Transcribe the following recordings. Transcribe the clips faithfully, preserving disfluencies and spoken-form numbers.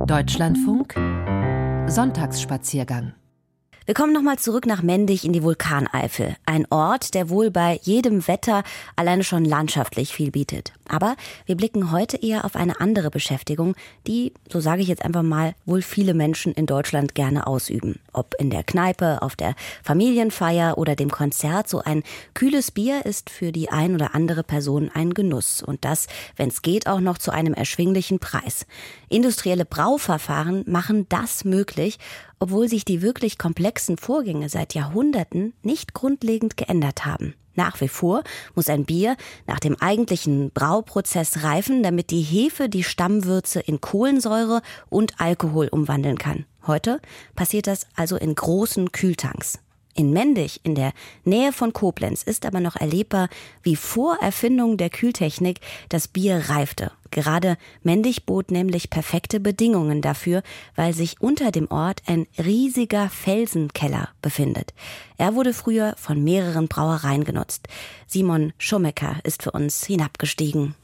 Deutschlandfunk Sonntagsspaziergang. Wir kommen nochmal zurück nach Mendig in die Vulkaneifel. Ein Ort, der wohl bei jedem Wetter alleine schon landschaftlich viel bietet. Aber wir blicken heute eher auf eine andere Beschäftigung, die, so sage ich jetzt einfach mal, wohl viele Menschen in Deutschland gerne ausüben. Ob in der Kneipe, auf der Familienfeier oder dem Konzert, so ein kühles Bier ist für die ein oder andere Person ein Genuss. Und das, wenn es geht, auch noch zu einem erschwinglichen Preis. Industrielle Brauverfahren machen das möglich, obwohl sich die wirklich komplexen Vorgänge seit Jahrhunderten nicht grundlegend geändert haben. Nach wie vor muss ein Bier nach dem eigentlichen Brauprozess reifen, damit die Hefe die Stammwürze in Kohlensäure und Alkohol umwandeln kann. Heute passiert das also in großen Kühltanks. In Mendig, in der Nähe von Koblenz, ist aber noch erlebbar, wie vor Erfindung der Kühltechnik das Bier reifte. Gerade Mendig bot nämlich perfekte Bedingungen dafür, weil sich unter dem Ort ein riesiger Felsenkeller befindet. Er wurde früher von mehreren Brauereien genutzt. Simon Schummecker ist für uns hinabgestiegen.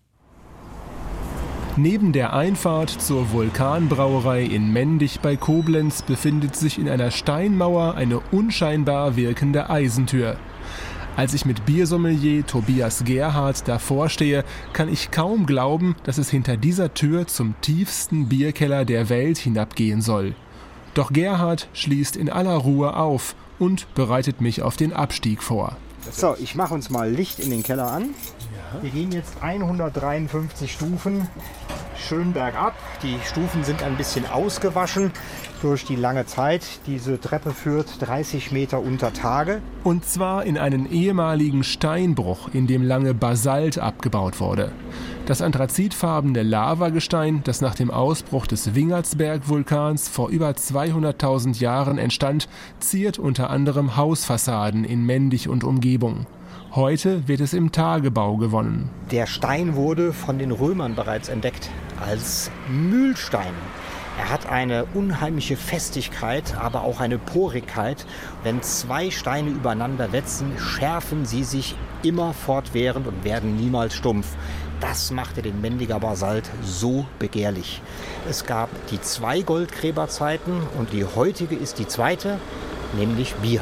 Neben der Einfahrt zur Vulkanbrauerei in Mendig bei Koblenz befindet sich in einer Steinmauer eine unscheinbar wirkende Eisentür. Als ich mit Biersommelier Tobias Gerhardt davor stehe, kann ich kaum glauben, dass es hinter dieser Tür zum tiefsten Bierkeller der Welt hinabgehen soll. Doch Gerhardt schließt in aller Ruhe auf und bereitet mich auf den Abstieg vor. So, ich mache uns mal Licht in den Keller an. Wir gehen jetzt hundertdreiundfünfzig Stufen schön bergab. Die Stufen sind ein bisschen ausgewaschen durch die lange Zeit. Diese Treppe führt dreißig Meter unter Tage. Und zwar in einen ehemaligen Steinbruch, in dem lange Basalt abgebaut wurde. Das anthrazitfarbene Lavagestein, das nach dem Ausbruch des Wingertsberg-Vulkans vor über zweihunderttausend Jahren entstand, ziert unter anderem Hausfassaden in Mendig und Umgebung. Heute wird es im Tagebau gewonnen. Der Stein wurde von den Römern bereits entdeckt als Mühlstein. Er hat eine unheimliche Festigkeit, aber auch eine Porigkeit. Wenn zwei Steine übereinander wetzen, schärfen sie sich immer fortwährend und werden niemals stumpf. Das machte den Mendiger Basalt so begehrlich. Es gab die zwei Goldgräberzeiten und die heutige ist die zweite, nämlich Bier.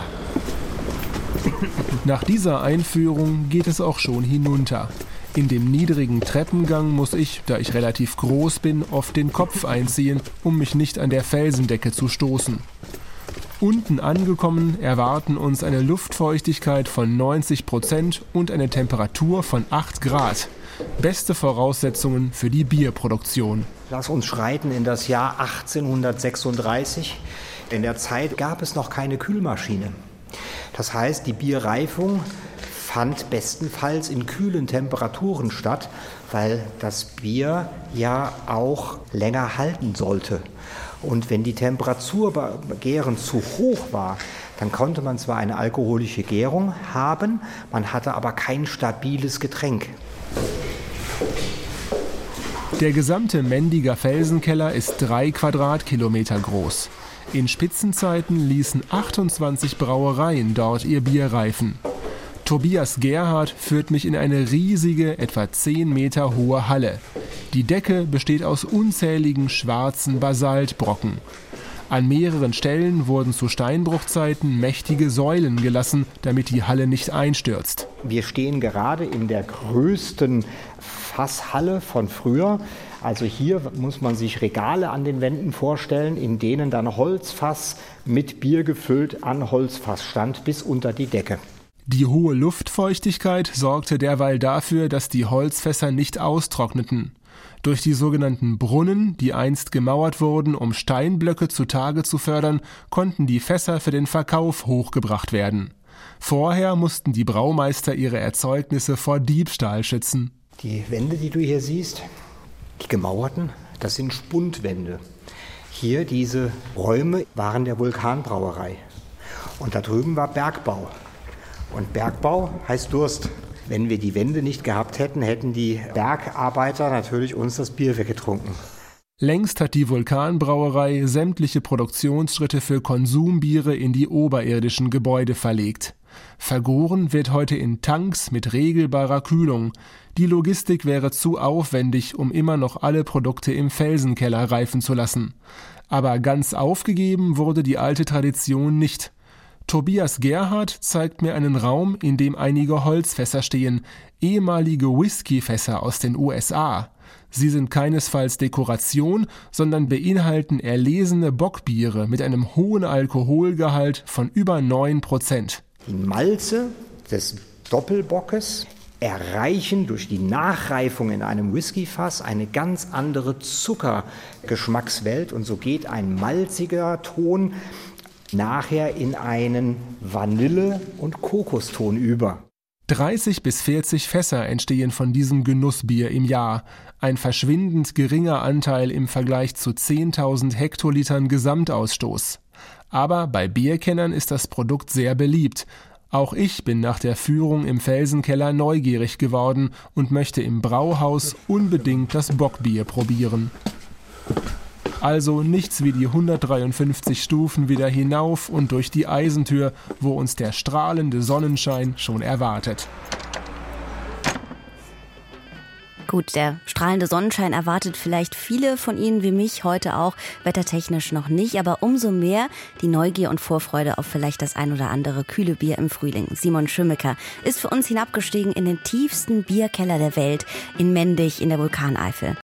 Nach dieser Einführung geht es auch schon hinunter. In dem niedrigen Treppengang muss ich, da ich relativ groß bin, oft den Kopf einziehen, um mich nicht an der Felsendecke zu stoßen. Unten angekommen erwarten uns eine Luftfeuchtigkeit von neunzig Prozent und eine Temperatur von acht Grad. Beste Voraussetzungen für die Bierproduktion. Lass uns schreiten in das Jahr achtzehnhundertsechsunddreißig. In der Zeit gab es noch keine Kühlmaschine. Das heißt, die Bierreifung fand bestenfalls in kühlen Temperaturen statt, weil das Bier ja auch länger halten sollte. Und wenn die Temperatur beim Gären zu hoch war, dann konnte man zwar eine alkoholische Gärung haben, man hatte aber kein stabiles Getränk. Der gesamte Mendiger Felsenkeller ist drei Quadratkilometer groß. In Spitzenzeiten ließen achtundzwanzig Brauereien dort ihr Bier reifen. Tobias Gerhardt führt mich in eine riesige, etwa zehn Meter hohe Halle. Die Decke besteht aus unzähligen schwarzen Basaltbrocken. An mehreren Stellen wurden zu Steinbruchzeiten mächtige Säulen gelassen, damit die Halle nicht einstürzt. Wir stehen gerade in der größten Fasshalle von früher. Also hier muss man sich Regale an den Wänden vorstellen, in denen dann Holzfass mit Bier gefüllt an Holzfass stand, bis unter die Decke. Die hohe Luftfeuchtigkeit sorgte derweil dafür, dass die Holzfässer nicht austrockneten. Durch die sogenannten Brunnen, die einst gemauert wurden, um Steinblöcke zutage zu fördern, konnten die Fässer für den Verkauf hochgebracht werden. Vorher mussten die Braumeister ihre Erzeugnisse vor Diebstahl schützen. Die Wände, die du hier siehst, die gemauerten, das sind Spundwände. Hier, diese Räume waren der Vulkanbrauerei. Und da drüben war Bergbau. Und Bergbau heißt Durst. Wenn wir die Wände nicht gehabt hätten, hätten die Bergarbeiter natürlich uns das Bier weggetrunken. Längst hat die Vulkanbrauerei sämtliche Produktionsschritte für Konsumbiere in die oberirdischen Gebäude verlegt. Vergoren wird heute in Tanks mit regelbarer Kühlung. Die Logistik wäre zu aufwendig, um immer noch alle Produkte im Felsenkeller reifen zu lassen. Aber ganz aufgegeben wurde die alte Tradition nicht. Tobias Gerhardt zeigt mir einen Raum, in dem einige Holzfässer stehen, ehemalige Whiskyfässer aus den U S A. Sie sind keinesfalls Dekoration, sondern beinhalten erlesene Bockbiere mit einem hohen Alkoholgehalt von über neun Prozent. Die Malze des Doppelbockes erreichen durch die Nachreifung in einem Whiskyfass eine ganz andere Zuckergeschmackswelt und so geht ein malziger Ton nachher in einen Vanille- und Kokoston über. dreißig bis vierzig Fässer entstehen von diesem Genussbier im Jahr. Ein verschwindend geringer Anteil im Vergleich zu zehntausend Hektolitern Gesamtausstoß. Aber bei Bierkennern ist das Produkt sehr beliebt. Auch ich bin nach der Führung im Felsenkeller neugierig geworden und möchte im Brauhaus unbedingt das Bockbier probieren. Also nichts wie die hundertdreiundfünfzig Stufen wieder hinauf und durch die Eisentür, wo uns der strahlende Sonnenschein schon erwartet. Gut, der strahlende Sonnenschein erwartet vielleicht viele von Ihnen wie mich heute auch, wettertechnisch noch nicht, aber umso mehr die Neugier und Vorfreude auf vielleicht das ein oder andere kühle Bier im Frühling. Simon Schimmecker ist für uns hinabgestiegen in den tiefsten Bierkeller der Welt in Mendig in der Vulkaneifel.